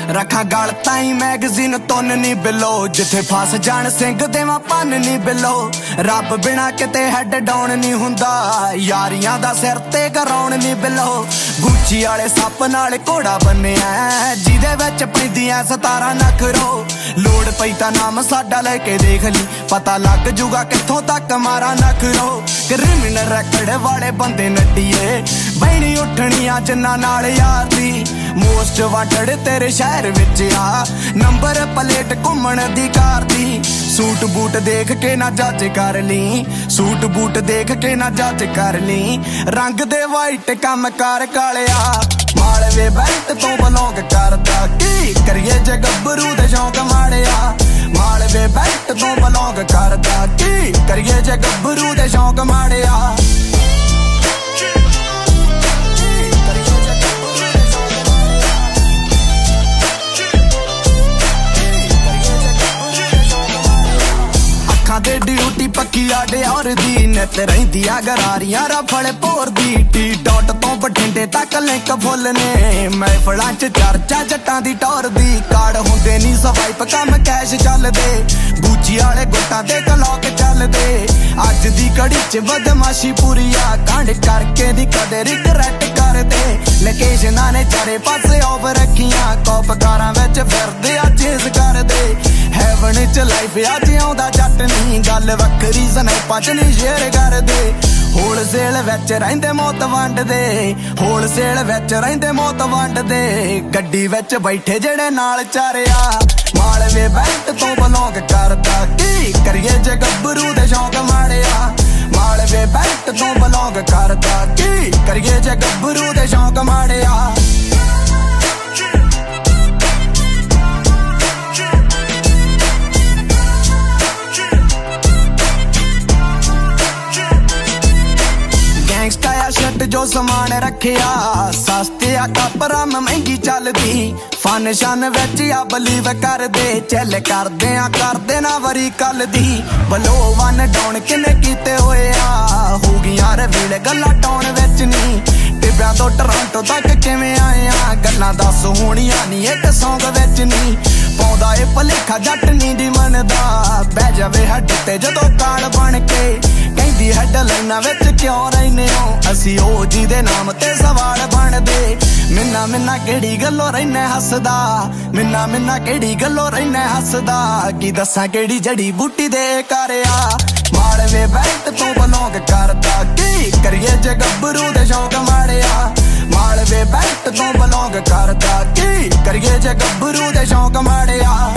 रखा गल ताई मैगजीन तुन नी बिलो जिथे फस जान सिंह देवा भन नी बिलो रब बिना किते हैड डाउन नी हुंदा यारियां दा सिर ते कराउण नी बिलो गुच्ची वाले सप नाल घोड़ा बन्निया जिदे विच पैंदियां 17 नखरो लोड़ पई तां नाम साडा लेके देख ली पता लग जूगा कित्थों तक मारा नखरो क्रिमिनल रैकड़ वाले बंदे नट्टिए बहनी उठनियां जिन्ना नाल यार दी मोस्ट वांटेड तेरे शहर विच आ नंबर प्लेट घुमण दी कार दी सूट बूट देख के ना जज कर ली सूट बूट देख के ना जज कर ली रंग दे वाइट कम कर कालिया मालवे बेल्ट तो बलौंग करदा की करिए जे गब्बरू दे शौक माड़िया मालवे बेल्ट तो बलौंग करदा की करिए जे गब्बरू दे शौक माड़िया दे ड्यूटी पक्की आडे और दी नित रहिंदी गरारियां रफड़ भोर दी टी डॉट तो बठिंडे तक लिंक फुल ने महफिलां च चर्चा जट्टां दी टौर दी कार्ड हुंदे नी स्वाइप कम कैश चलदे गुच्ची वाले गुट्टां दे कलॉक चलदे अज दी घड़ी च बदमाशी पूरी आ कांड करके दी कदे रिगरेट करदे लोकेशनां ने चारे पासे ऑफ रखियां कॉप कारां विच फिरदे आ चेस करदे हैवन च लाइफ अज आउंदा जट नी गल वक्खरी स्नैपां च नी शेयर करदे होलसेल विच रहिंदे मौत वंडदे होलसेल विच रहिंदे मौत वंडदे गड्डी विच बैठे जेड़े नाल चारिया मालवे बेल्ट तो बलौंग करदा की करिए जे गब्बरू दे शौक माड़िया मालवे बेल्ट तो बलौंग करदा की करिए जे गब्बरू दे शौक माड़िया शट जो समान रखिया सस्ते आ कपरा महंगी चलदी फन शन विच आ बलीव कर दे चल करदे ना वरी कल दी बलो वन डाउन किने कीते होए आ हो गईयां रवील गल्लां टाउन विच नी टिब्बियां तो टोरंटो तक किवें आए आ गल्लां दस होणियां नी इक सौंग विच नी पाउंदा ए भलेखा जट नी दी मनदा बह जावे हड्ड ते जदों काल बन के कहंदी हैडलाइनां विच क्यों रहिने हो असी ओ जी दे नाम ते सवाल बनदे मिन्ना मिन्ना केड़ी गल्लों रहिने हसदा मिन्ना मिन्ना केड़ी गल्लों रहिने हसदा की दस्सां केड़ी जड़ी बूटी दे करया मालवे बेल्ट तो बलौंग करदा की करिए जे गब्बरू दे शौक माड़िया मालवे बेल्ट तो बलौंग करदा की करिए जे गब्बरू दे शौक माड़िया